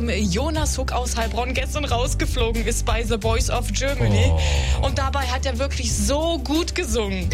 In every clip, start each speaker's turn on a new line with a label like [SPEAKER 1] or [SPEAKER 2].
[SPEAKER 1] warum Jonas Huk aus Heilbronn gestern rausgeflogen ist bei The Voice of Germany. Und dabei hat er wirklich so gut gesungen.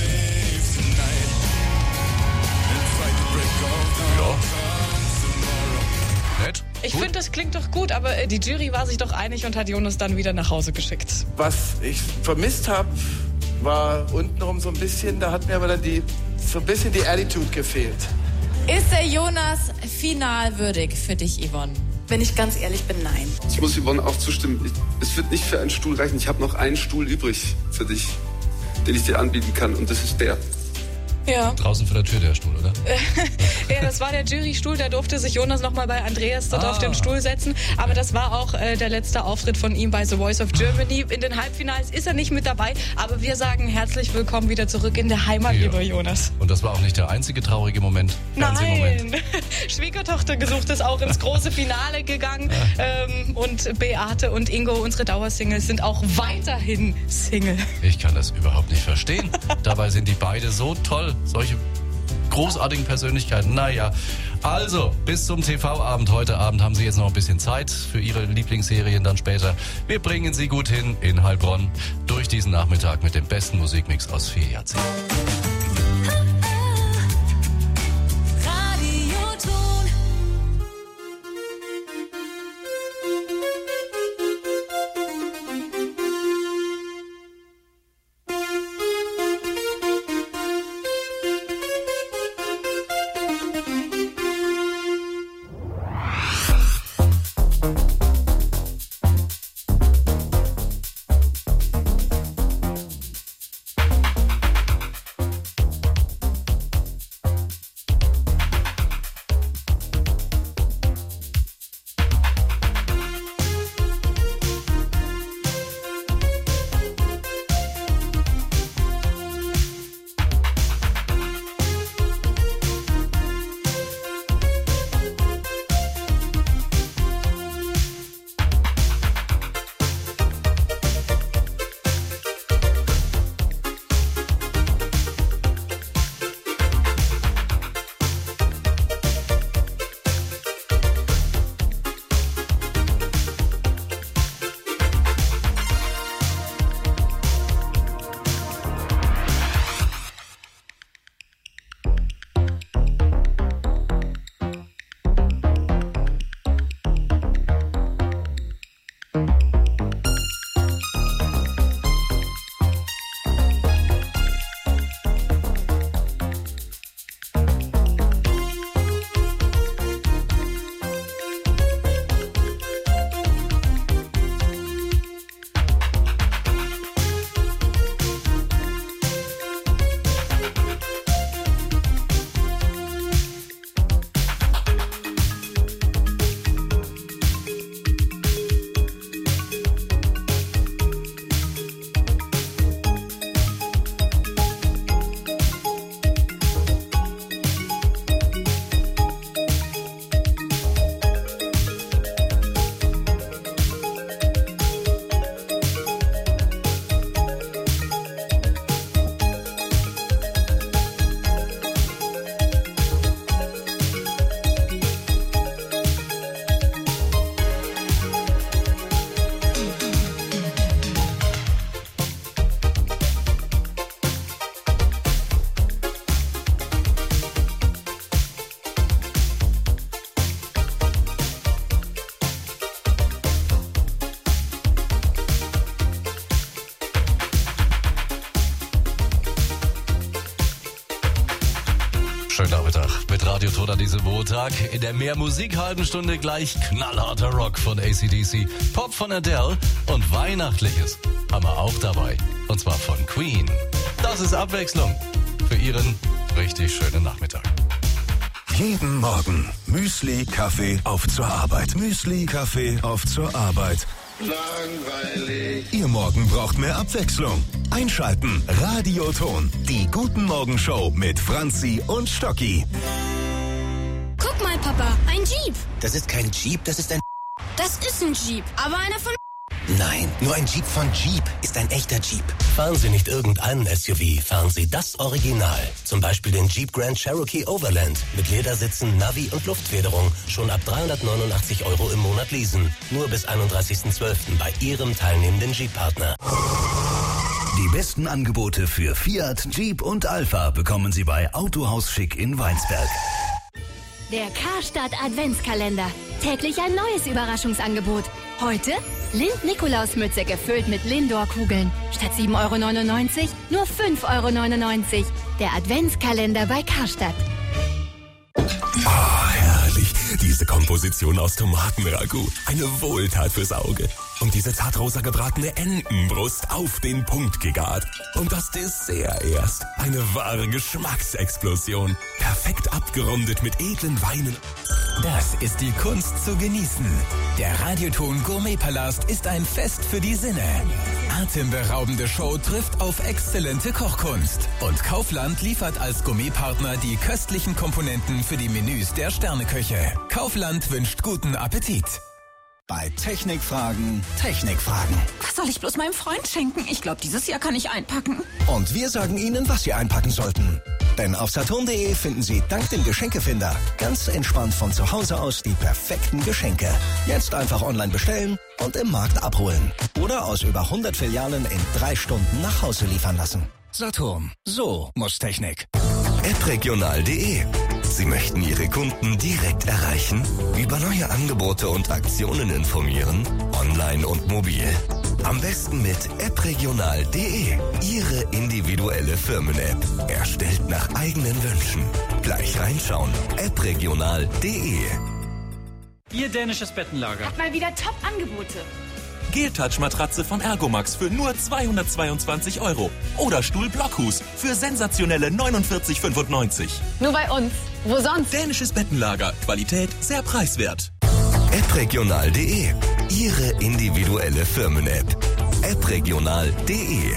[SPEAKER 2] Nett.
[SPEAKER 1] Ich finde, das klingt doch gut, aber die Jury war sich doch einig und hat Jonas dann wieder nach Hause geschickt.
[SPEAKER 3] Was ich vermisst habe, war untenrum so ein bisschen, da hat mir aber dann so ein bisschen die Attitude gefehlt.
[SPEAKER 4] Ist der Jonas final würdig für dich, Yvonne?
[SPEAKER 5] Wenn ich ganz ehrlich bin, nein.
[SPEAKER 6] Ich muss Yvonne auch zustimmen. Es wird nicht für einen Stuhl reichen. Ich habe noch einen Stuhl übrig für dich, den ich dir anbieten kann. Und das ist der.
[SPEAKER 1] Ja.
[SPEAKER 2] Draußen vor der Tür der Stuhl, oder?
[SPEAKER 1] Ja, das war der Jurystuhl, da durfte sich Jonas nochmal bei Andreas dort auf den Stuhl setzen. Aber das war auch der letzte Auftritt von ihm bei The Voice of Germany. In den Halbfinals ist er nicht mit dabei, aber wir sagen herzlich willkommen wieder zurück in der Heimat, lieber Jonas.
[SPEAKER 2] Und das war auch nicht der einzige traurige Moment.
[SPEAKER 1] Nein, Schwiegertochter gesucht ist auch ins große Finale gegangen. Und Beate und Ingo, unsere Dauersingles, sind auch weiterhin Single.
[SPEAKER 2] Ich kann das überhaupt nicht verstehen. Dabei sind die beide so toll. Solche großartigen Persönlichkeiten. Naja, also bis zum TV-Abend. Heute Abend haben Sie jetzt noch ein bisschen Zeit für Ihre Lieblingsserien dann später. Wir bringen Sie gut hin in Heilbronn durch diesen Nachmittag mit dem besten Musikmix aus 4 Jahrzehnten. Schönen Nachmittag mit Radio Tod an diesem Montag. In der Mehr Musik halben Stunde gleich knallharter Rock von AC/DC, Pop von Adele und Weihnachtliches haben wir auch dabei. Und zwar von Queen. Das ist Abwechslung für Ihren richtig schönen Nachmittag.
[SPEAKER 7] Jeden Morgen Müsli, Kaffee, auf zur Arbeit. Müsli, Kaffee, auf zur Arbeit.
[SPEAKER 3] Langweilig.
[SPEAKER 7] Ihr Morgen braucht mehr Abwechslung. Einschalten, Radioton, die Guten Morgen Show mit Franzi und Stocki.
[SPEAKER 8] Guck mal, Papa, ein Jeep.
[SPEAKER 9] Das ist kein Jeep, das ist ein...
[SPEAKER 8] Das ist ein Jeep, aber einer von...
[SPEAKER 9] Nein, nur ein Jeep von Jeep ist ein echter Jeep. Fahren Sie nicht irgendeinen SUV, fahren Sie das Original. Zum Beispiel den Jeep Grand Cherokee Overland mit Ledersitzen, Navi und Luftfederung. Schon ab 389 € im Monat leasen. Nur bis 31.12. bei Ihrem teilnehmenden Jeep-Partner.
[SPEAKER 7] Die besten Angebote für Fiat, Jeep und Alfa bekommen Sie bei Autohaus Schick in Weinsberg.
[SPEAKER 8] Der Karstadt Adventskalender. Täglich ein neues Überraschungsangebot. Heute Lind-Nikolaus-Mütze gefüllt mit Lindor-Kugeln. Statt 7,99 € nur 5,99 €. Der Adventskalender bei Karstadt.
[SPEAKER 10] Ah, herrlich. Diese Komposition aus Tomatenragout. Eine Wohltat fürs Auge. Und diese zartrosa gebratene Entenbrust auf den Punkt gegart. Und das Dessert erst. Eine wahre Geschmacksexplosion. Perfekt abgerundet mit edlen Weinen.
[SPEAKER 11] Das ist die Kunst zu genießen. Der Radioton Gourmetpalast ist ein Fest für die Sinne. Atemberaubende Show trifft auf exzellente Kochkunst. Und Kaufland liefert als Gourmetpartner die köstlichen Komponenten für die Menüs der Sterneköche. Kaufland wünscht guten Appetit.
[SPEAKER 12] Bei Technikfragen, Technikfragen.
[SPEAKER 13] Was soll ich bloß meinem Freund schenken? Ich glaube, dieses Jahr kann ich einpacken.
[SPEAKER 12] Und wir sagen Ihnen, was Sie einpacken sollten. Denn auf saturn.de finden Sie dank dem Geschenkefinder ganz entspannt von zu Hause aus die perfekten Geschenke. Jetzt einfach online bestellen und im Markt abholen. Oder aus über 100 Filialen in 3 Stunden nach Hause liefern lassen. Saturn. So muss Technik.
[SPEAKER 7] appregional.de. Sie möchten Ihre Kunden direkt erreichen, über neue Angebote und Aktionen informieren, online und mobil. Am besten mit appregional.de. Ihre individuelle Firmen-App. Erstellt nach eigenen Wünschen. Gleich reinschauen. appregional.de.
[SPEAKER 14] Ihr dänisches Bettenlager
[SPEAKER 15] hat mal wieder Top-Angebote.
[SPEAKER 16] Gel-Touch-Matratze von Ergomax für nur 222 € oder Stuhl-Blockhus für sensationelle 49,95 €.
[SPEAKER 15] Nur bei uns. Wo sonst?
[SPEAKER 16] Dänisches Bettenlager. Qualität sehr preiswert.
[SPEAKER 7] appregional.de. Ihre individuelle Firmen-App. appregional.de.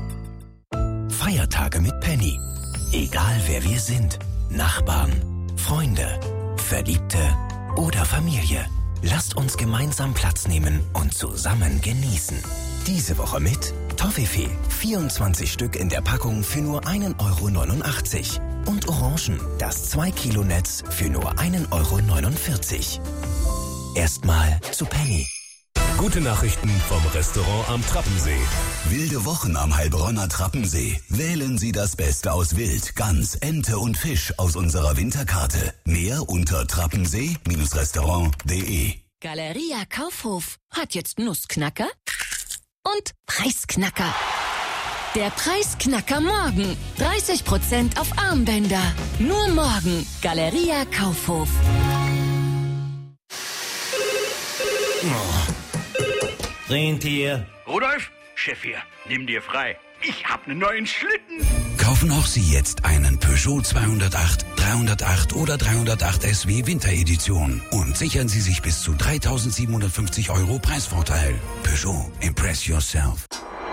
[SPEAKER 9] Feiertage mit Penny. Egal wer wir sind. Nachbarn, Freunde, Verliebte oder Familie. Lasst uns gemeinsam Platz nehmen und zusammen genießen. Diese Woche mit Toffifee. 24 Stück in der Packung für nur 1,89 €. Und Orangen, das 2-Kilo-Netz für nur 1,49 €. Erstmal zu Penny.
[SPEAKER 10] Gute Nachrichten vom Restaurant am Trappensee.
[SPEAKER 7] Wilde Wochen am Heilbronner Trappensee. Wählen Sie das Beste aus Wild, Gans, Ente und Fisch aus unserer Winterkarte. Mehr unter trappensee-restaurant.de.
[SPEAKER 17] Galeria Kaufhof hat jetzt Nussknacker und Preisknacker. Der Preisknacker morgen. 30% auf Armbänder. Nur morgen. Galeria Kaufhof.
[SPEAKER 18] Rentier. Rudolf, Chef hier, nimm dir frei. Ich hab einen neuen Schlitten.
[SPEAKER 19] Kaufen auch Sie jetzt einen Peugeot 208, 308 oder 308 SW Winteredition und sichern Sie sich bis zu 3.750 € Preisvorteil. Peugeot, impress yourself.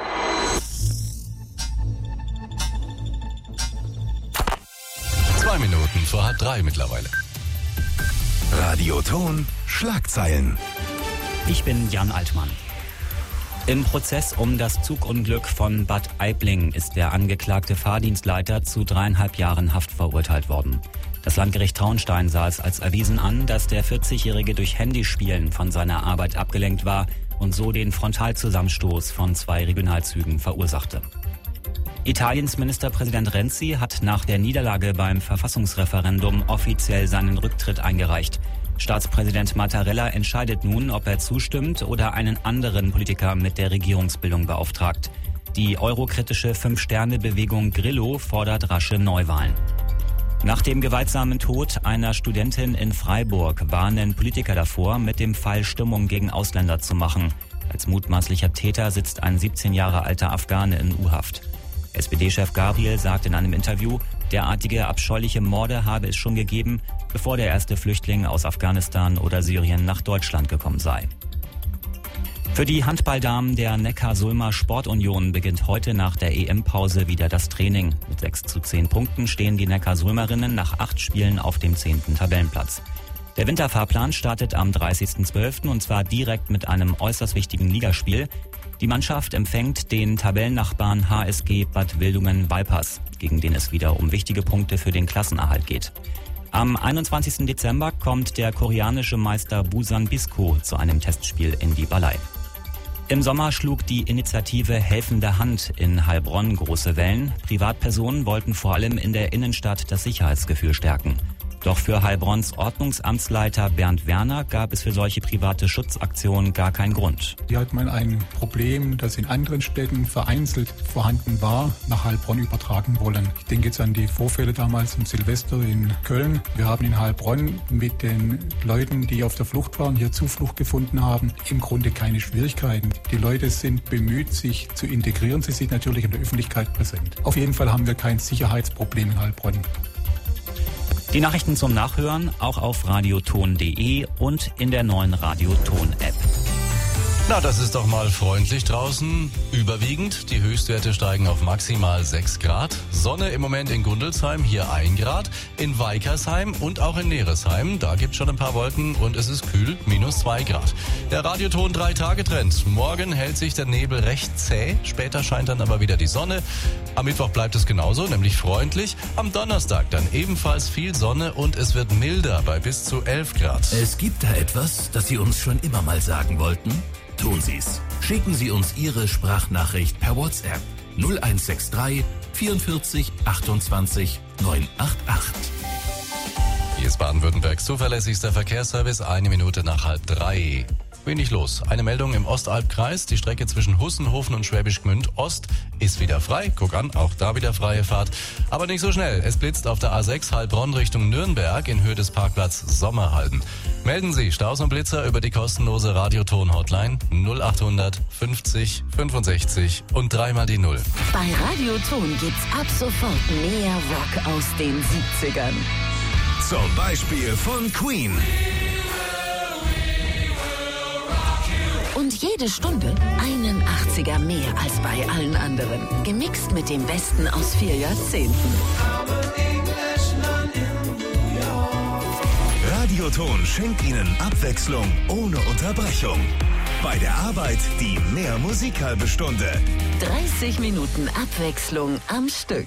[SPEAKER 2] Minuten vor 2:30 mittlerweile.
[SPEAKER 7] Radioton Schlagzeilen.
[SPEAKER 20] Ich bin Jan Altmann. Im Prozess um das Zugunglück von Bad Aibling ist der angeklagte Fahrdienstleiter zu 3,5 Jahren Haft verurteilt worden. Das Landgericht Traunstein sah es als erwiesen an, dass der 40-Jährige durch Handyspielen von seiner Arbeit abgelenkt war und so den Frontalzusammenstoß von 2 Regionalzügen verursachte. Italiens Ministerpräsident Renzi hat nach der Niederlage beim Verfassungsreferendum offiziell seinen Rücktritt eingereicht. Staatspräsident Mattarella entscheidet nun, ob er zustimmt oder einen anderen Politiker mit der Regierungsbildung beauftragt. Die eurokritische 5-Sterne-Bewegung Grillo fordert rasche Neuwahlen. Nach dem gewaltsamen Tod einer Studentin in Freiburg warnen Politiker davor, mit dem Fall Stimmung gegen Ausländer zu machen. Als mutmaßlicher Täter sitzt ein 17 Jahre alter Afghane in U-Haft. SPD-Chef Gabriel sagt in einem Interview, derartige abscheuliche Morde habe es schon gegeben, bevor der erste Flüchtling aus Afghanistan oder Syrien nach Deutschland gekommen sei. Für die Handballdamen der Neckar-Sulmer Sportunion beginnt heute nach der EM-Pause wieder das Training. Mit 6:10 Punkten stehen die Neckar-Sulmerinnen nach 8 Spielen auf dem 10. Tabellenplatz. Der Winterfahrplan startet am 30.12. und zwar direkt mit einem äußerst wichtigen Ligaspiel. Die Mannschaft empfängt den Tabellennachbarn HSG Bad Wildungen-Weipers, gegen den es wieder um wichtige Punkte für den Klassenerhalt geht. Am 21. Dezember kommt der koreanische Meister Busan Bisco zu einem Testspiel in die Ballei. Im Sommer schlug die Initiative Helfende Hand in Heilbronn große Wellen. Privatpersonen wollten vor allem in der Innenstadt das Sicherheitsgefühl stärken. Doch für Heilbronns Ordnungsamtsleiter Bernd Werner gab es für solche private Schutzaktionen gar keinen Grund.
[SPEAKER 21] Hier hat man ein Problem, das in anderen Städten vereinzelt vorhanden war, nach Heilbronn übertragen wollen. Ich denke jetzt an die Vorfälle damals im Silvester in Köln. Wir haben in Heilbronn mit den Leuten, die auf der Flucht waren, hier Zuflucht gefunden haben, im Grunde keine Schwierigkeiten. Die Leute sind bemüht, sich zu integrieren. Sie sind natürlich in der Öffentlichkeit präsent. Auf jeden Fall haben wir kein Sicherheitsproblem in Heilbronn.
[SPEAKER 20] Die Nachrichten zum Nachhören auch auf radioton.de und in der neuen Radioton-App.
[SPEAKER 2] Na, das ist doch mal freundlich draußen. Überwiegend. Die Höchstwerte steigen auf maximal 6 Grad. Sonne im Moment in Gundelsheim, hier 1 Grad. In Weikersheim und auch in Neresheim. Da gibt's schon ein paar Wolken und es ist kühl, -2 Grad. Der Radioton 3-Tage-Trend. Morgen hält sich der Nebel recht zäh. Später scheint dann aber wieder die Sonne. Am Mittwoch bleibt es genauso, nämlich freundlich. Am Donnerstag dann ebenfalls viel Sonne und es wird milder bei bis zu 11 Grad.
[SPEAKER 22] Es gibt da etwas, das Sie uns schon immer mal sagen wollten? Tun Sie's. Schicken Sie uns Ihre Sprachnachricht per WhatsApp 0163 44 28 988.
[SPEAKER 2] Hier ist Baden-Württembergs zuverlässigster Verkehrsservice, 1 Minute nach 2:30. Wenig los. Eine Meldung im Ostalbkreis. Die Strecke zwischen Hussenhofen und Schwäbisch Gmünd Ost ist wieder frei. Guck an, auch da wieder freie Fahrt. Aber nicht so schnell. Es blitzt auf der A6 Heilbronn Richtung Nürnberg in Höhe des Parkplatz Sommerhalden. Melden Sie Staus und Blitzer über die kostenlose Radioton-Hotline 0800 50 65 und 3 die 0.
[SPEAKER 17] Bei Radioton gibt's ab sofort mehr Rock aus den 70ern.
[SPEAKER 22] Zum Beispiel von Queen.
[SPEAKER 17] Und jede Stunde einen 80er mehr als bei allen anderen. Gemixt mit dem Besten aus 4 Jahrzehnten.
[SPEAKER 22] Radioton schenkt Ihnen Abwechslung ohne Unterbrechung. Bei der Arbeit die mehr Musik halbe Stunde.
[SPEAKER 17] 30 Minuten Abwechslung am Stück.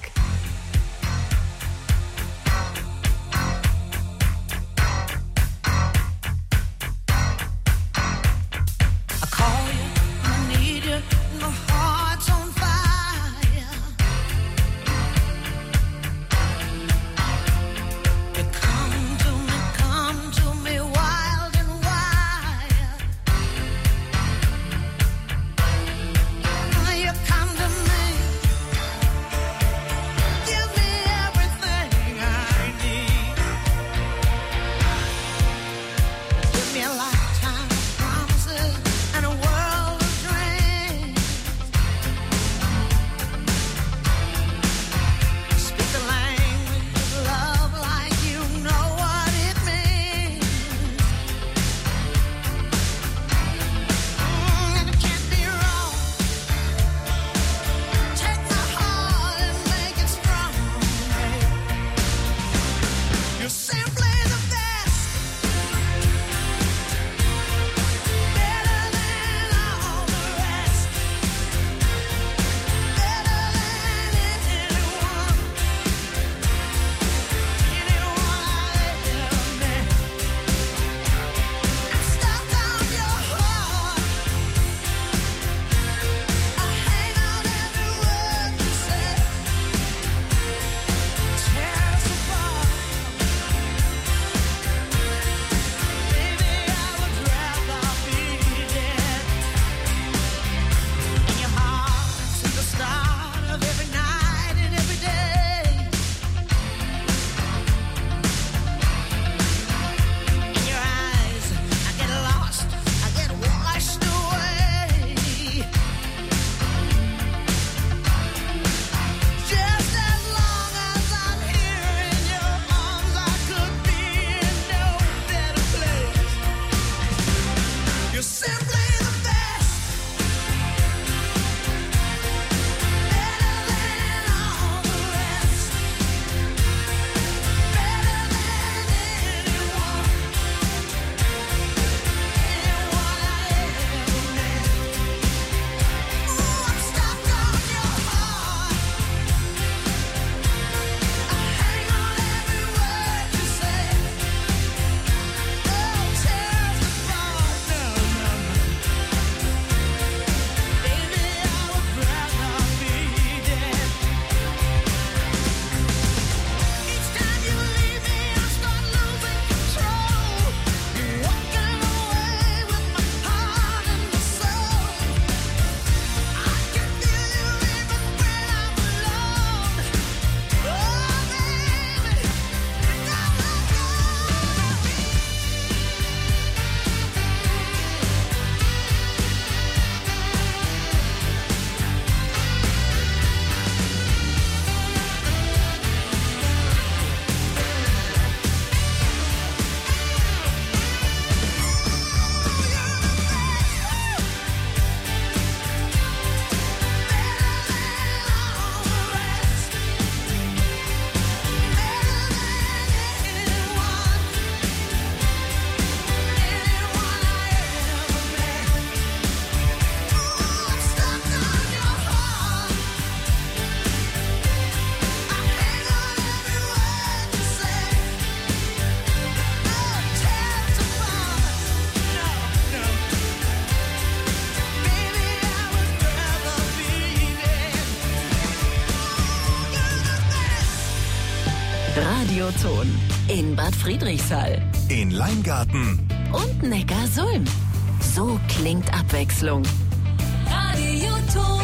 [SPEAKER 17] Radioton. In Bad Friedrichshall.
[SPEAKER 4] In Leingarten.
[SPEAKER 17] Und Neckarsulm. So klingt Abwechslung. Radioton.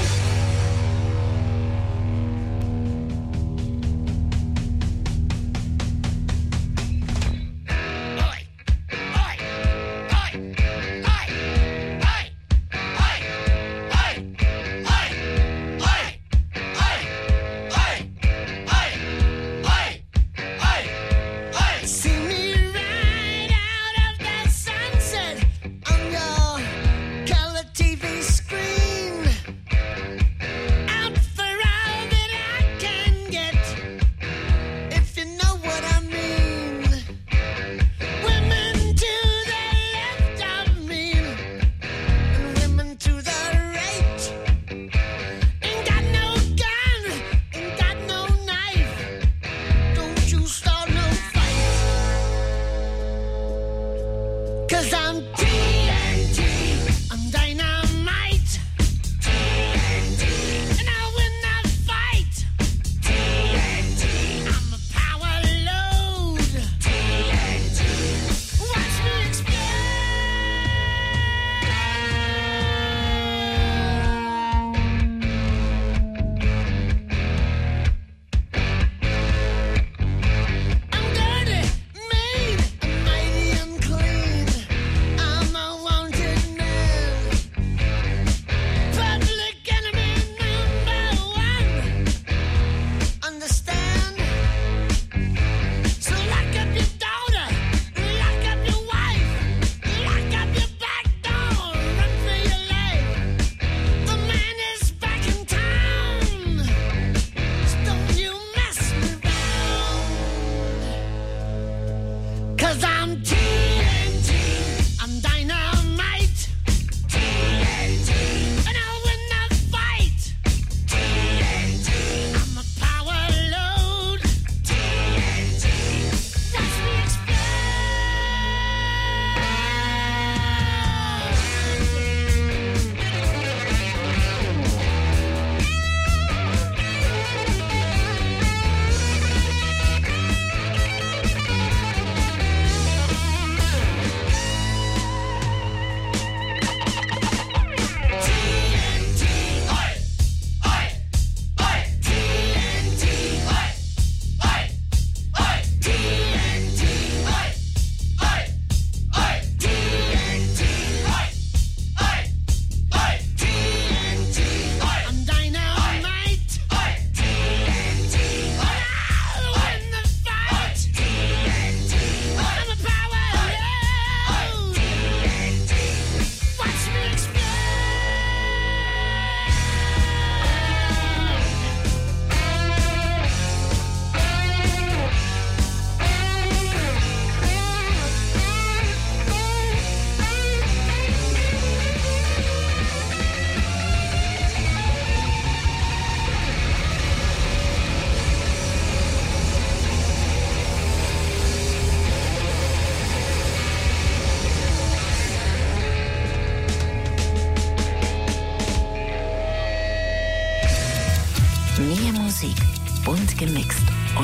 [SPEAKER 17] Mehr Musik, bunt gemixt.